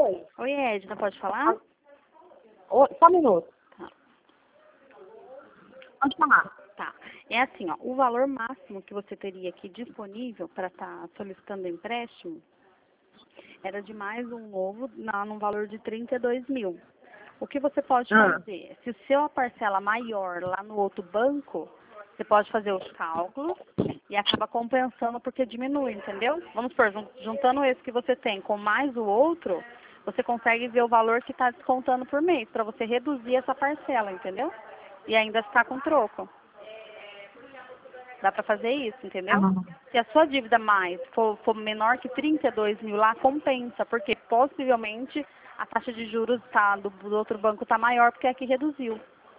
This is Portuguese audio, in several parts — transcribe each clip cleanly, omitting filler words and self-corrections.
Oi. Oi, Edna, pode falar? Oi, só um minuto. Tá. Pode falar. Tá. É assim, ó, o valor máximo que você teria aqui disponível para estar solicitando empréstimo era de mais um novo num valor de 32 mil. O que você pode fazer? Se o seu parcela maior lá no outro banco, você pode fazer os cálculos e acaba compensando porque diminui, entendeu? Vamos supor, juntando esse que você tem com mais o outro, você consegue ver o valor que está descontando por mês, para você reduzir essa parcela, entendeu? E ainda ficar com troco. Dá para fazer isso, entendeu? Se a sua dívida mais for menor que 32 mil lá, compensa, porque possivelmente a taxa de juros do outro banco está maior, porque aqui reduziu.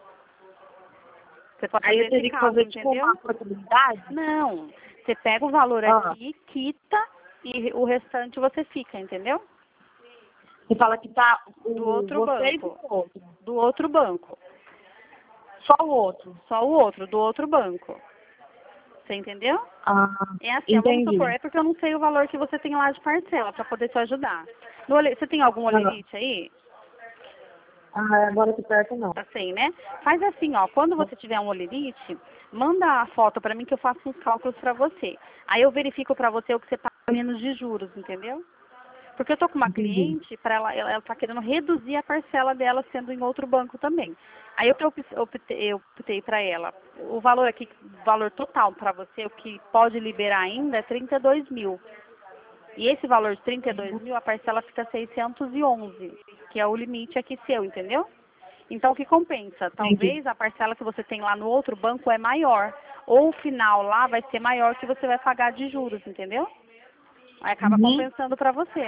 Você pode Aí fazer eu teria esse que cálculo, fazer tipo entendeu? uma portabilidade? Não, você pega o valor aqui, quita e o restante você fica, entendeu? Você fala que tá Do outro você e do banco. outro. Do outro banco. Só o outro. Só o outro, do outro banco. Você entendeu? Ah, É assim, vamos entendi. supor, é porque eu não sei o valor que você tem lá de parcela, para poder te ajudar. Você tem algum olerite aí? Agora aqui perto não. Assim, né? Faz assim, ó, quando você tiver um olerite, manda a foto para mim que eu faço uns cálculos para você. Aí eu verifico para você o que você paga menos de juros, entendeu? Porque eu tô com uma Entendi. cliente, para ela tá querendo reduzir a parcela dela sendo em outro banco também. Aí eu optei para ela, o valor aqui, o valor total para você, o que pode liberar ainda é 32 mil. E esse valor de 32 mil, a parcela fica 611, que é o limite aqui seu, entendeu? Então, o que compensa? Entendi. Talvez a parcela que você tem lá no outro banco é maior. Ou o final lá vai ser maior que você vai pagar de juros, entendeu? Aí acaba Uhum. compensando para você.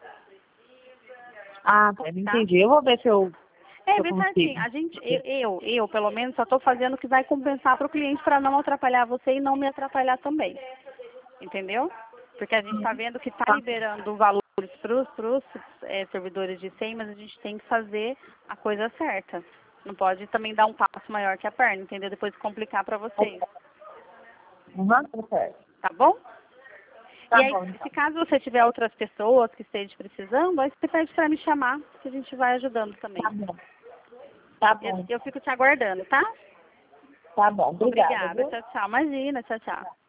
Tá, Tá? entendi. Eu vou ver se eu Vê certinho. consigo. Eu, pelo menos, só estou fazendo o que vai compensar para o cliente para não atrapalhar você e não me atrapalhar também. Entendeu? Porque a gente está vendo que está Tá. liberando valores para os servidores de SEI, mas a gente tem que fazer a coisa certa. Não pode também dar um passo maior que a perna, entendeu? Depois complicar para vocês. Uhum, tá certo. Tá bom? Tá E aí, bom, então. se caso você tiver outras pessoas que estejam precisando, aí você pede para me chamar, que a gente vai ajudando também. Tá bom. Tá Eu, bom, eu então. fico te aguardando, tá? Tá bom. Obrigada, Obrigada. viu? Tchau, tchau. Imagina, tchau, tchau.